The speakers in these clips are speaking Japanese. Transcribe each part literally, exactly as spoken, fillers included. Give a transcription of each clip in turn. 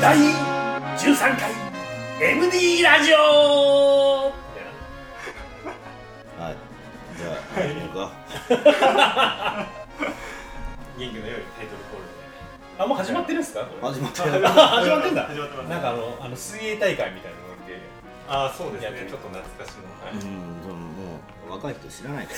だいじゅうさんかい エムディー ラジオ。 はい、じゃあ始めようか。 元気の良いタイトルコールで。 あ、もう始まってるんですか？ 始まってる。 始まってんだ。 始まってます。 なんかあのあの水泳大会みたいなので。 ああ、そうですね。ちょっと懐かしの。 うん、でももう若い人知らないから。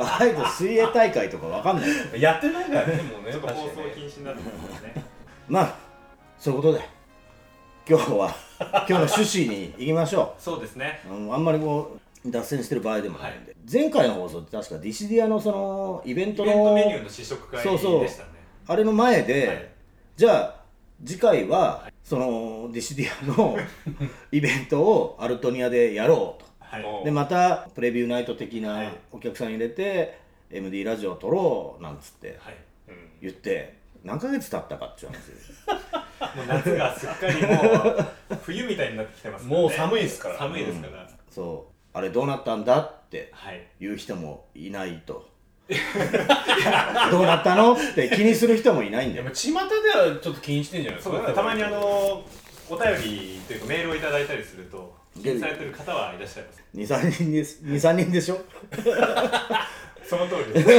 若い人水泳大会とかわかんないから。 やってないからね、もうね。 ちょっと放送禁止になってますね。 まあそういうことで今日は今日の趣旨に行きましょう。そうですね。 あのあんまりこう脱線してる場合でもないんで、はい、前回の放送って確かディシディアのそのイベントのイベントメニューの試食会でしたね。 そうそうあれの前で、はい、じゃあ次回は、はい、そのディシディアのイベントをアルトニアでやろうと、はい、でまたプレビューナイト的なお客さん入れて、はい、エムディー ラジオを撮ろうなんつって、はいうん、言って何ヶ月経ったかっていう話ですもう夏がすっかりもう冬みたいになってきてますからね。 もう寒いですから寒いですから、うん、 そうあれどうなったんだっていう人もいないと、はい、どうなったのって気にする人もいないんだよ。 巷ではちょっと気にしてんじゃないですか。 そうたまにあのお便りというかメールをいただいたりすると気にされてる方はいらっしゃいます。 にさん 人です。 にさんにんでしょその通りです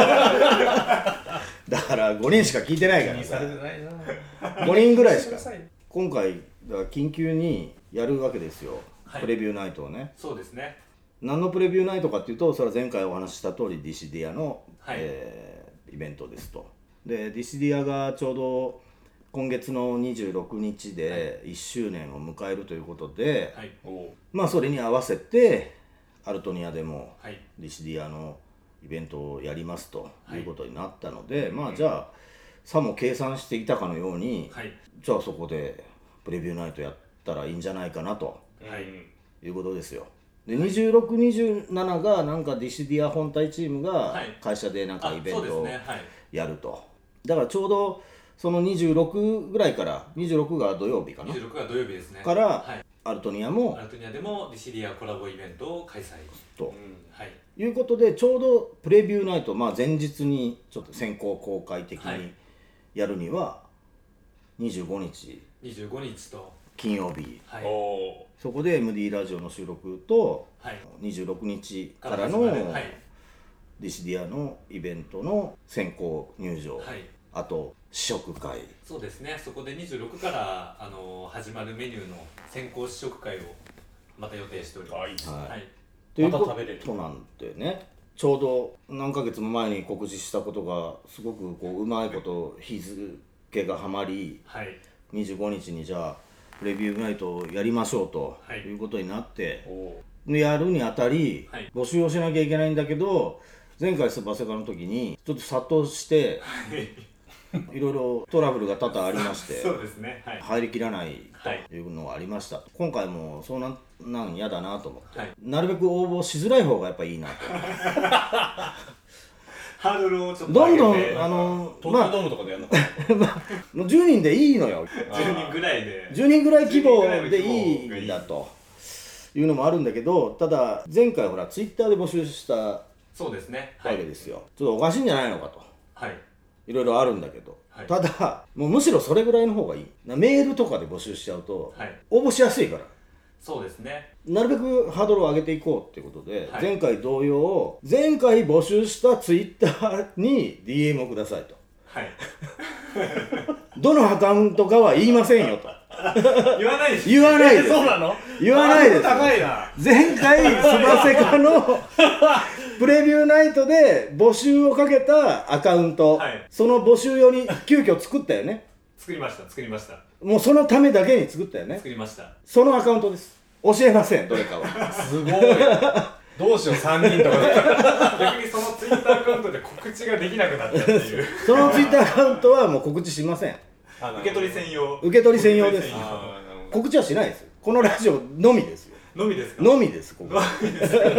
だからごにんしか聞いてないからさ、 気にされてないなごにんぐらいしか今回だから緊急にやるわけですよ、はい、プレビューナイトをね。 そうですね。 何のプレビューナイトかっていうと、それは前回お話しした通りディシディアの、はいえー、イベントですと。でディシディアがちょうど今月のにじゅうろくにちでいっしゅうねんを迎えるということで、はい、まあそれに合わせてアルトニアでもディシディアのイベントをやりますということになったので、はい、まあじゃあさも計算していたかのように、はい、じゃあそこでプレビューナイトやったらいいんじゃないかなと、はい、いうことですよ。でにじゅうろく、にじゅうなながなんかディシディア本体チームが会社でなんかイベントをやると。だからちょうどそのにじゅうろくぐらいからにじゅうろくが土曜日かな。 にじゅうろくが土曜日ですね。 から、 はい、 アルトニアもアルトニアでもディシディアコラボイベントを開催と、うんはい、いうことでちょうどプレビューナイト、まあ、前日にちょっと先行公開的にやるにはにじゅうごにちにじゅうごにちと金曜日、 はい、 そこで エムディー ラジオの収録と、はい、にじゅうろくにちからの、はい、ディシディアのイベントの先行入場、はい、あと試食会。 そうですね。そこでにじゅうろくからあの始まるメニューの先行試食会をまた予定しております。 あ、いいですね。はい。 ということなんでね、ちょうど何ヶ月も前に告知したことがすごくこううまいこと日付がはまり、はい、にじゅうごにちにじゃあプレビューナイトをやりましょうということになって、はい、やるにあたり、はい、募集をしなきゃいけないんだけど、前回スバセカの時にちょっと殺到して、はいいろいろトラブルが多々ありましてそうですね、はい、 入りきらないというのがありました、はい、今回もそうなんなん嫌だなと思って、はい、なるべく応募しづらい方がやっぱいいなとハードルをちょっとどんどんあの東京ドームとかでやるのかな、 まあ、じゅうにんでいいのよじゅうにんぐらいでじゅうにんぐらい規模でいいんだというのもあるんだけど、ただ前回ほらツイッターで募集したそうですね、 わけですよ、はい、ちょっとおかしいんじゃないのかと、 はいいろいろあるんだけど、はい、ただもうむしろそれぐらいの方がいい。メールとかで募集しちゃうと、はい、応募しやすいから。 そうですね。 なるべくハードルを上げていこうっていうことで、はい、前回同様前回募集したツイッターに ディーエム をくださいと、はい、どのアカウントかは言いませんよと言わないです。 言わないです。 そうなの？ 言わないです。 高いな。 前回スバセカのプレビューナイトで募集をかけたアカウント、はい、その募集用に急遽作ったよね。 作りました作りました。 もうそのためだけに作ったよね。 作りました。 そのアカウントです。教えませんどれかは。 すごい。どうしようさんにんとかだったら逆にそのツイッターアカウントで告知ができなくなったっていうそのツイッターアカウントはもう告知しません。 受け取り専用受け取り専用です。告知はしないです。このラジオのみですよ。 のみですか？ のみです。ここ。 のみです。試さ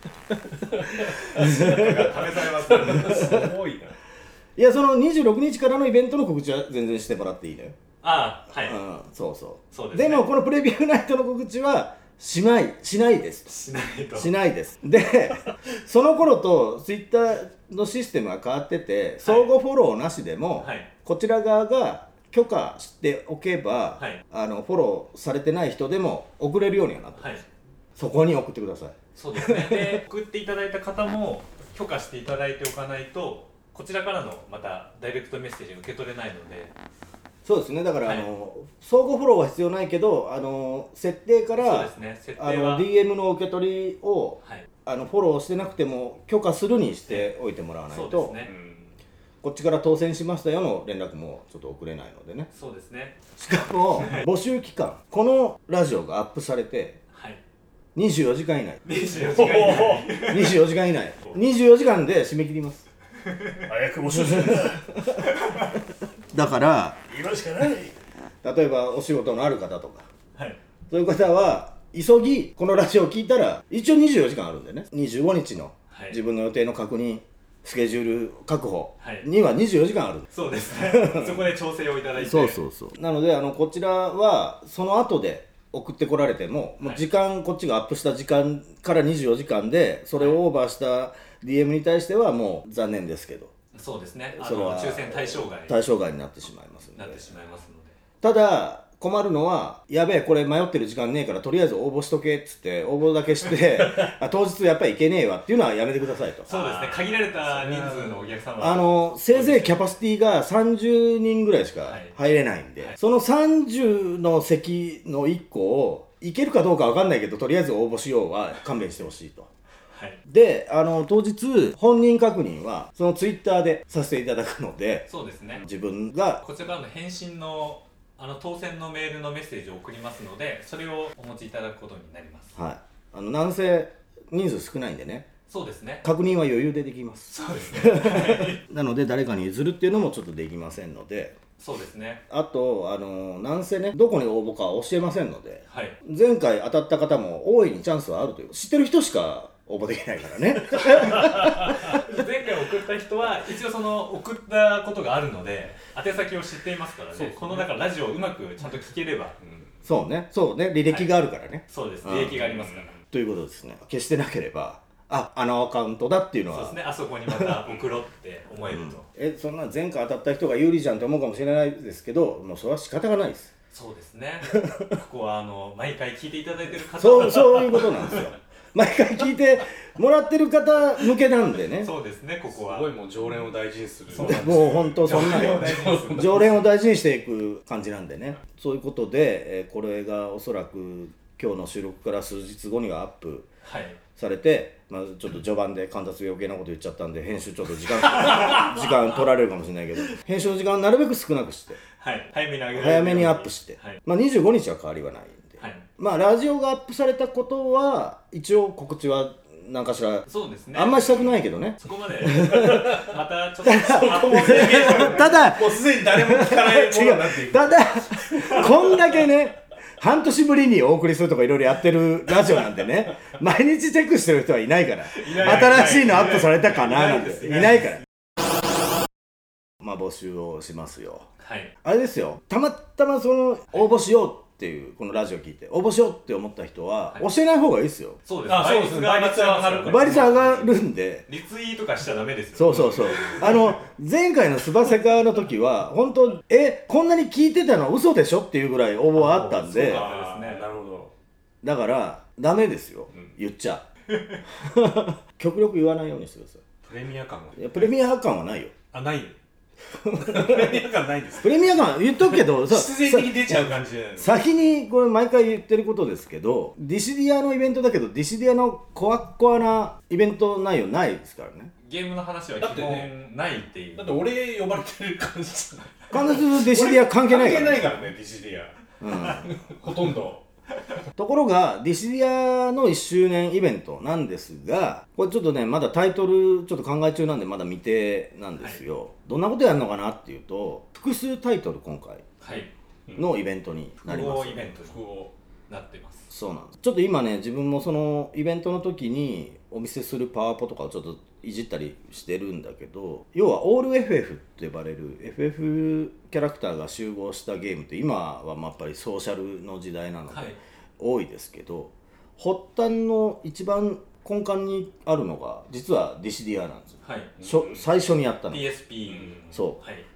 れます。 すごいな。 いやそのにじゅうろくにちからのイベントの告知は全然してもらっていいのよ。 ああはい。 うん、そうそう。 そうですね。 でもこのプレビューナイトの告知はしないしないです。 しないと。 しないです。で、その頃とツイッターのシステムが変わってて、相互フォローなしでも、はい、こちら側が許可しておけば、 はい、 あのフォローされてない人でも送れるようにはなってます、はい、そこに送ってください。 そうですね。で送っていただいた方も許可していただいておかないとこちらからのまたダイレクトメッセージ受け取れないので。 そうですね。だから、 はい、 あの相互フォローは必要ないけど、あの設定から、 そうですね、設定はあの ディーエム の受け取りを、はい、あのフォローしてなくても許可するにしておいてもらわないと、そうですね、こっちから当選しましたよの連絡もちょっと送れないのでね。 そうですね。 しかも募集期間、このラジオがアップされて、はい、にじゅうよじかん以内にじゅうよじかん以内にじゅうよじかん以内にじゅうよじかんで締め切ります。 早く募集するんだだから今しかない。 例えばお仕事のある方とか、 はい、 そういう方は急ぎこのラジオを聞いたら一応にじゅうよじかんあるんでね、にじゅうごにちの自分の予定の確認、スケジュール確保にはにじゅうよじかんあるんです。 そうですねそこで調整をいただいてそうそうそう。なのであのこちらはその後で送ってこられても、もう時間、はい、こっちがアップした時間からにじゅうよじかんでそれをオーバーした ディーエム に対してはもう残念ですけど、 そうですね、あの抽選対象外対象外になってしまいますので、 なってしまいますので。 ただ困るのは、やべえこれ迷ってる時間ねえからとりあえず応募しとけっつって応募だけしてあ当日やっぱり行けねえわっていうのはやめてくださいと。 そうですね、限られた人数のお客様、 あのせいぜいキャパシティがさんじゅうにんぐらいしか入れないんで、はいはい、そのさんじゅうの席のいっこを行けるかどうか分かんないけどとりあえず応募しようは勘弁してほしいと。はい、であの当日本人確認はそのツイッターでさせていただくので、 そうですね、 自分がこちらからの返信のあの当選のメールのメッセージを送りますので、それをお持ちいただくことになります。 はい、あのなんせ人数少ないんでね、 そうですね、 確認は余裕でできます。 そうですねなので誰かに譲るっていうのもちょっとできませんので。 そうですね。 あとあのなんせね、どこに応募かは教えませんので、 はい、 前回当たった方も大いにチャンスはあるという、知ってる人しか応募できないからね前回送った人は一応その送ったことがあるので宛先を知っていますから ね, ねこのだからラジオをうまくちゃんと聞ければ、うん、 そうねそうね履歴があるからね、はい、 そうです、履歴がありますから、うん、 ということですね。決してなければああのアカウントだっていうのはそうですね、あそこにまた送ろうって思えると、うん、 えそんな前回当たった人が有利じゃんって思うかもしれないですけど、もうそれは仕方がないです。 そうですねここはあの毎回聞いていただいてる方そうそういうことなんですよ毎回聞いてもらってる方向けなんでね。 そうですね、ここはすごいもう常連を大事にする。 もう本当そんな常連を大事にしていく感じなんでね。そういうことで、えー、これがおそらく今日の収録から数日後にはアップされて、はい、まあ、ちょっと序盤で神田す余計なこと言っちゃったんで編集ちょっと時間時間取られるかもしれないけど、編集の時間をなるべく少なくして、 はい、早めに上げられる早めにアップして、はい、まあ、にじゅうごにちは変わりはない。 はい、 まあラジオがアップされたことは一応告知は何かしら、 そうですね、 あんまりしたくないけどね、 そこまでまたちょっとただもうすでに誰も聞かないものになっていく。 ただこんだけね半年ぶりにお送りするとかいろいろやってるラジオなんでね毎日チェックしてる人はいないから、新しいのアップされたかななんていないから、まあ募集をしますよ。はい、あれですよ、たまたまその応募しようっていうこのラジオ聞いて応募しようって思った人は教えない方がいいですよ。 そうです、倍率が上がる、 倍率上がるんでリツイートとかしちゃダメですよ。 そうそうそうあの前回のスバセカの時は本当えこんなに聞いてたの嘘でしょっていうぐらい応募あったんで、 あー、なるほど。 だからダメですよ、うん、言っちゃ極力言わないようにしてください。 プレミア感が、 いやプレミア感はないよ。 あ、ないよプレミア感ないんです。 プレミア感言っとくけど必然的に出ちゃう感じじゃないですか。 先にこれ毎回言ってることですけど、ディシディアのイベントだけどディシディアのコアコアなイベント内容ないですからね。 ゲームの話は基本ないっていう。 だって俺呼ばれてる感じじゃない。 関節とディシディア関係ないから、 関係ないからね、ディシディア、うん、ほとんどところがディシディアのいっしゅうねんイベントなんですが、これちょっとねまだタイトルちょっと考え中なんでまだ未定なんですよ、はい、どんなことやるのかなっていうと、複数タイトル今回のイベントになります、 複合イベントになってます。 そうなんです。ちょっと今ね自分もそのイベントの時にお見せするパワポとかをちょっといじったりしてるんだけど、要はオール エフエフ って呼ばれる エフエフ キャラクターが集合したゲームって今はまあやっぱりソーシャルの時代なので多いですけど、発端の一番根幹にあるのが実はディシディアなんですよ、はい、最初にやったのピーエスピー、 そう、 はい、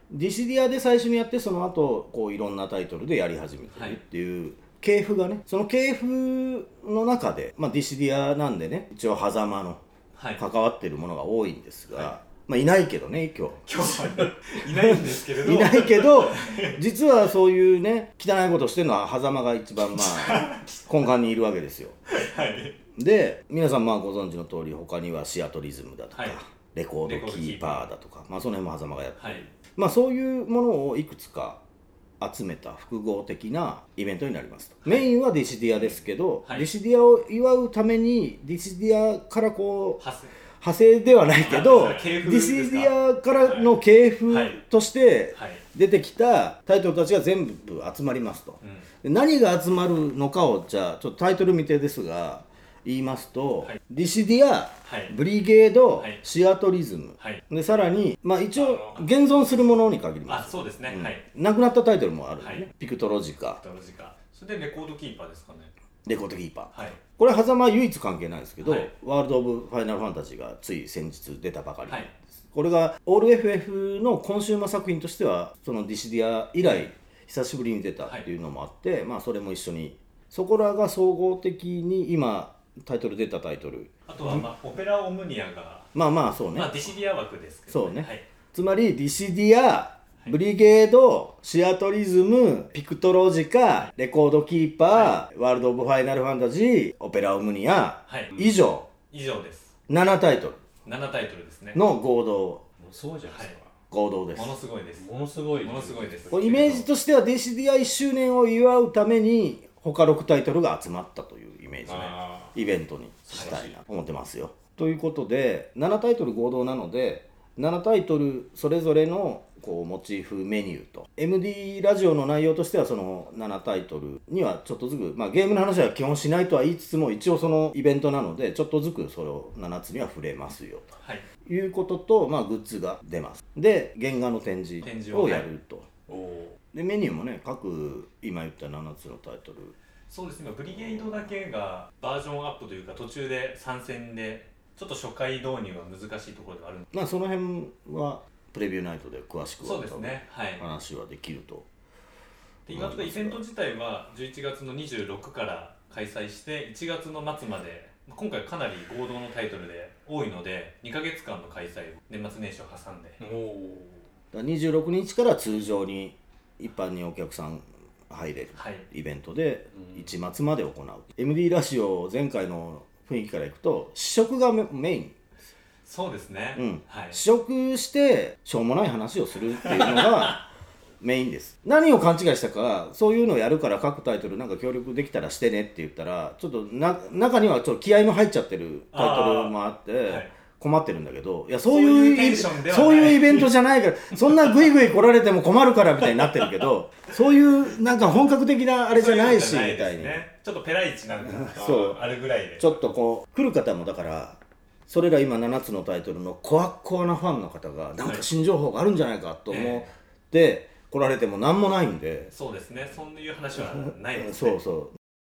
ディシディアで最初にやって、その後こういろんなタイトルでやり始めてるっていう系譜がね、その系譜の中で、まあ、ディシディアなんでね、一応狭間の関わってるものが多いんですが、はい、まあ、いないけどね、今日今日はいないんですけれどいないけど、実はそういうね汚いことをしてるのは狭間が一番まあ根幹にいるわけですよ。はい、で皆さんまあご存知の通り、他にはシアトリズムだとか、はい、レコードキーパーだとか、まあ、その辺も狭間がやってる、はい、まあ、そういうものをいくつか集めた複合的なイベントになりますと、はい、メインはディシディアですけど、はい、ディシディアを祝うためにディシディアからこう派生ではないけど、ディシディアからの系譜として出てきたタイトルたちが全部集まりますと、うん、何が集まるのかをじゃあちょっとタイトル未定ですが言いますと、はい、ディシディア、はい、ブリゲード、はい、シアトリズム、はい、でさらに、まあ、一応現存するものに限ります。 あ、そうですね、うん、はい、 なくなったタイトルもあるんでね、はい、ピクトロジカ、 ピクトロジカ、それでレコードキーパーですかね。 レコードキーパー、はい、これは狭間唯一関係ないですけど、はい、ワールド・オブ・ファイナル・ファンタジーがつい先日出たばかりです、はい、これがオール エフエフ のコンシューマー作品としてはそのディシディア以来久しぶりに出たっていうのもあって、はい、まあ、それも一緒にそこらが総合的に今タイトル出たタイトル、 あとは、まあ、オペラ・オムニアがまあまあそうね、 まあ、ディシディア枠ですけどね、 そうね、 はい、 つまりディシディア、ブリゲード、シアトリズム、ピクトロジカ、レコードキーパー、はい、ワールド・オブ・ファイナル・ファンタジー、オペラ・オムニア、はい、以上以上です。 ななタイトルななタイトルですねの合同、 そうじゃないですか、はい、 合同です。 ものすごいです。 ものすごいものすごいです。 これイメージとしてはディシディアいっしゅうねんを祝うために他ろくタイトルが集まったというイメージね、イベントにしたいなと思ってますよ。ということでななタイトル合同なのでななタイトルそれぞれのこうモチーフメニューと エムディー ラジオの内容としてはそのななタイトルにはちょっとずつ、まあ、ゲームの話は基本しないとは言いつつも一応そのイベントなのでちょっとずつそれをななつには触れますよと、はい、いうことと、まあ、グッズが出ます。で原画の展示をやると、はい、でメニューもね各今言ったななつのタイトル、 そうですね、ブリゲードだけがバージョンアップというか途中で参戦でちょっと初回導入は難しいところではあるんです、 まあ、その辺はプレビューナイトで詳しくそうですね、はい、 話はできると。 で今とかイベント自体はじゅういちがつのにじゅうろくから開催していちがつの末まで、今回かなり合同のタイトルで多いのでにかげつかんの開催を年末年始を挟んで、 おにじゅうろくにちから通常に一般にお客さん入れるイベントでいちがつまで行う、はい、エムディー ラジオ前回の雰囲気からいくと試食がメイン。 そうですね、 うんはい、試食してしょうもない話をするっていうのがメインです。何を勘違いしたか、そういうのをやるから各タイトルなんか協力できたらしてねって言ったらちょっとな中にはちょっと気合も入っちゃってるタイトルもあって、はい、困ってるんだけど、いやそういうそういうイベントじゃないからそんなグイグイ来られても困るからみたいになってるけどそういうなんか本格的なあれじゃないしみたいに、 ね、ちょっとペライチなんかそうあるぐらいでちょっとこう来る方もだからそれら今ななつのタイトルのコアコアなファンの方がなんか新情報があるんじゃないかと思って来られても何もないんで、 そうですね、そういう話はないですねそうそう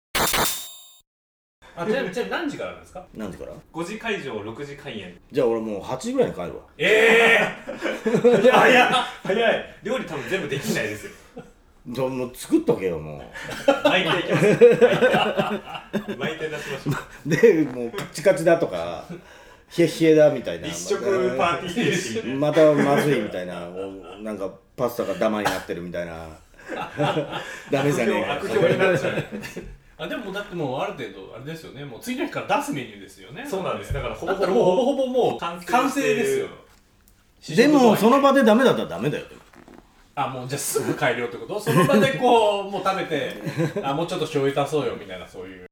あ、ちなみに何時からなんですか？ 何時から？ ごじ会場、ろくじ開演。 じゃあ俺もうはちじぐらいに帰るわ。 ええー、早い早い。料理多分全部できないですよ。 じゃあもう作っとけよもう。巻いていきます。巻いて出しましょう。でもうカチカチだとか冷え冷えだみたいな。 一食パーティー形式またまずいみたいな、なんかパスタがダマになってるみたいな。ダメじゃねえか。 悪評になっちゃう。 あでもだってもうある程度あれですよね、もう次の日から出すメニューですよね。 そうなんです。だからほぼほぼほぼほぼもう完成ですよ。 でもその場でダメだったらダメだよ。 あ、もうじゃあすぐ改良ってこと？その場でこうもう食べてあもうちょっと醤油足そうよみたいな、そういう。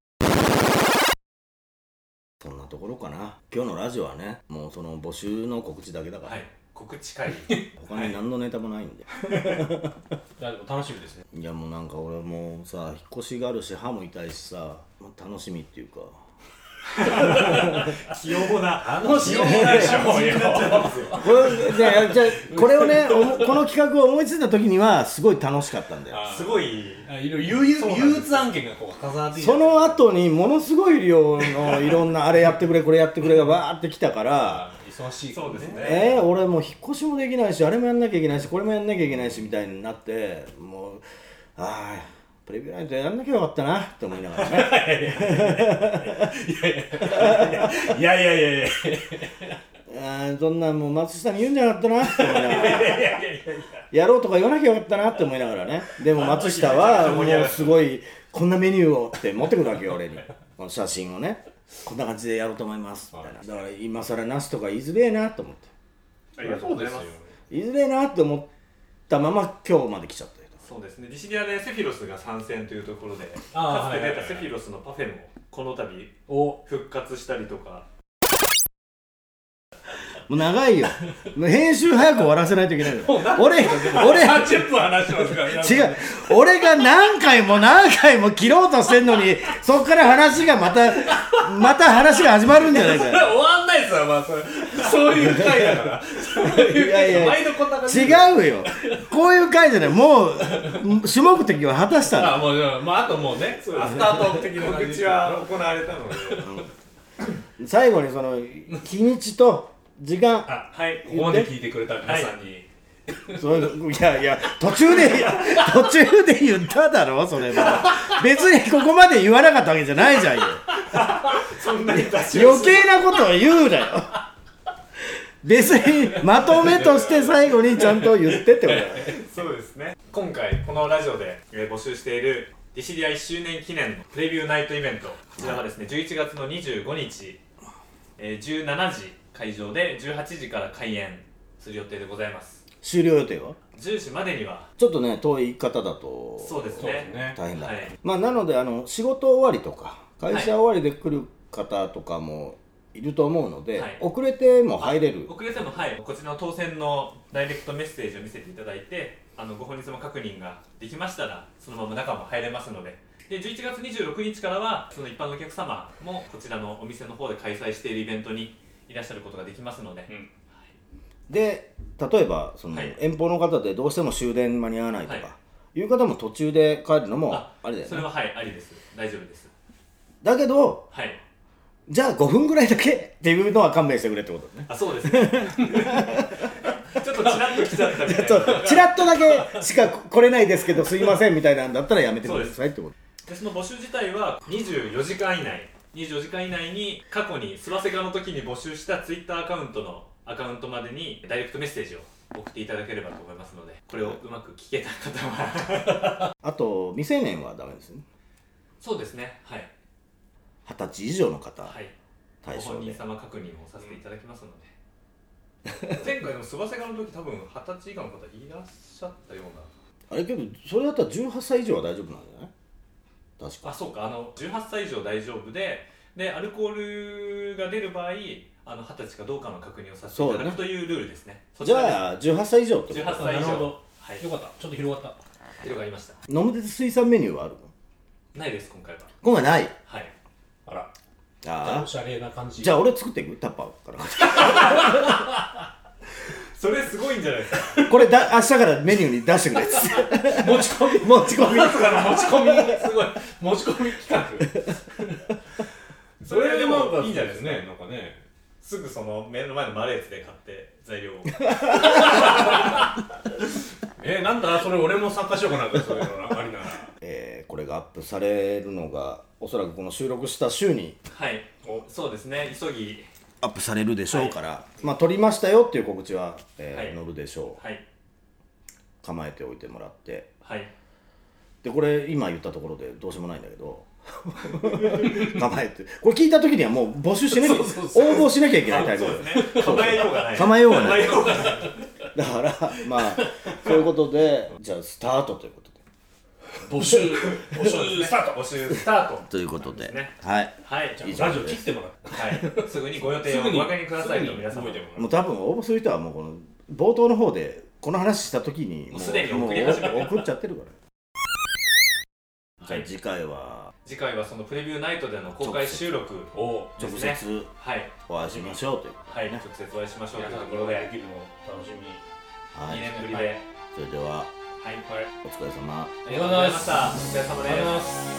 そんなところかな。今日のラジオはね、もうその募集の告知だけだから。 はい。告知会。 他に何のネタもないんで。 はい、いやでも楽しみですね。 いやもうなんか俺もうさ、引っ越しがあるし歯も痛いしさ、楽しみっていうか。 器用な楽しみでしょうよ。 これじゃあじゃあこれをねこの企画を思いついた時にはすごい楽しかったんだよ。 すごい憂鬱案件がこう重なってその後にものすごい量のいろんなあれやってくれこれやってくれがバーってきたから忙しいからそうですねえー、俺もう引っ越しもできないしあれもやんなきゃいけないしこれもやんなきゃいけないしみたいになってもうああプレビューナイトやんなきゃよかったなって思いながらねいやいやいやいやあそんなんもう松下に言うんじゃなかったなって思いながらやろうとか言わなきゃよかったなって思いながらねでも松下はもうすごいこんなメニューをって持ってくるわけよ俺にこの写真をねこんな感じでやろうと思いますみたいなだから今更なしとか言いづれえなと思ってありがとうございます言いづれえなって思ったまま今日まで来ちゃったよそうですねディシディアでセフィロスが参戦というところであかつて出はいはいはいたセフィロスのパフェもこの度お復活したりとかもう長いよもう編集早く終わらせないといけないの俺俺さんじゅっぷん話してますから違う俺が何回も何回も切ろうとしてんのにそっから話がまたまた話が始まるんじゃないかそれ終わんないですよまあそれそういう回だからいやいや毎度こんな感じ違うよこういう回じゃないもう主目的は果たしたのあもうまああともうねアフタートーク的な感じ告知は行われたので最後にその日にちと時間あはいここまで聞いてくれた皆さんに、 そういういやいや途中で途中で言っただろそれも別にここまで言わなかったわけじゃないじゃんよそんなに出し余計なことを言うなよ別にまとめとして最後にちゃんと言ってってことだよそうですね今回このラジオで、えー、募集しているディシディアいっしゅうねん記念のプレビューナイトイベントこちらはですねじゅういちがつのにじゅうごにち、えー、じゅうしちじ会場でじゅうはちじから開演する予定でございます終了予定はじゅうじまでにはちょっとね遠い方だとそうですそうですねね大変だ、 はいまあなのであの仕事終わりとか会社終わりで来る方とかもいると思うので、 はい遅れても入れる遅れてもはいこちらの当選のダイレクトメッセージを見せていただいてあのご本日も確認ができましたらそのまま中も入れますのででじゅういちがつにじゅうろくにちからはその一般のお客様もこちらのお店の方で開催しているイベントにいらっしゃることができますので、 うんで例えばその、 はい遠方の方でどうしても終電間に合わないとか、、 はいう方も途中で帰るのもあありだよねそれははいありです大丈夫ですだけどはいじゃあごふんぐらいだけっていうのは勘弁してくれってことだねあそうですねちょっとちらっと来ちゃったみたいなちょっとチラッとだけしか来れないですけどすいませんみたいなんだったらやめてくださいってことでその募集自体はにじゅうよじかん以内にじゅうよじかん以内に過去にスワセガの時に募集したツイッターアカウントのアカウントまでにダイレクトメッセージを送っていただければと思いますのでこれをうまく聞けた方はあと未成年はダメですねそうですねはいはたち以上の方、 はい対象でご本人様確認をさせていただきますので前回でもスワセガの時多分はたち以下の方いらっしゃったようなあれけどそれだったらじゅうはっさい以上は大丈夫なんじゃない確かあそうかあのじゅうはっさい以上大丈夫ででアルコールが出る場合あのはたちかどうかの確認をさせていただくというルールですねそちじらですゃあじゅうはっさい以上ってことじゅうはっさい以上なるほどはいよかったちょっと広がった広がりました飲む鉄水産メニューはあるのないです今回は今回ないはいあらあおしゃれな感じじゃあ俺作っていくタッパーからそれすごいんじゃないですかこれだ明日からメニューに出してくれっつって持ち込み持ち込みまさかの持ち込みすごい持ち込み企画それでもいいんじゃないですかねなんかねすぐその目の前のマレーツで買って材料をえー、なんだそれ俺も参加しようかなそういうのありならえーこれがアップされるのがおそらくこの収録した週にはいそうですね急ぎアップされるでしょうから、まあ撮りましたよっていう告知は、えーはい載るでしょう、 はい構えておいてもらってはいでこれ今言ったところでどうしようもないんだけど構えてこれ聞いた時にはもう募集しなきゃそうそうそう応募しなきゃいけないタイプそうですね構えようがない構えようがない構えようがないだからまあそういうことでじゃあスタートということで募集募集スタート募集スタートということで、 ねはいはいじゃあラジオ切ってもらってはいすぐにご予定をお分かりくださいと皆様すぐに動いてもらもう多分応募する人はもうこの冒頭の方でこの話した時にもうすでに送り始めてるもう送っちゃってるからじゃはいあ次回は次回はそのプレビューナイトでの公開収録うお直ですね接はいお会いしましょうというはい直接お会いしましょうという皆さんところでできるの楽しみはいにねんぶりでそれでははいお疲れ様ありがとうございましたお疲れ様ですありがとうございます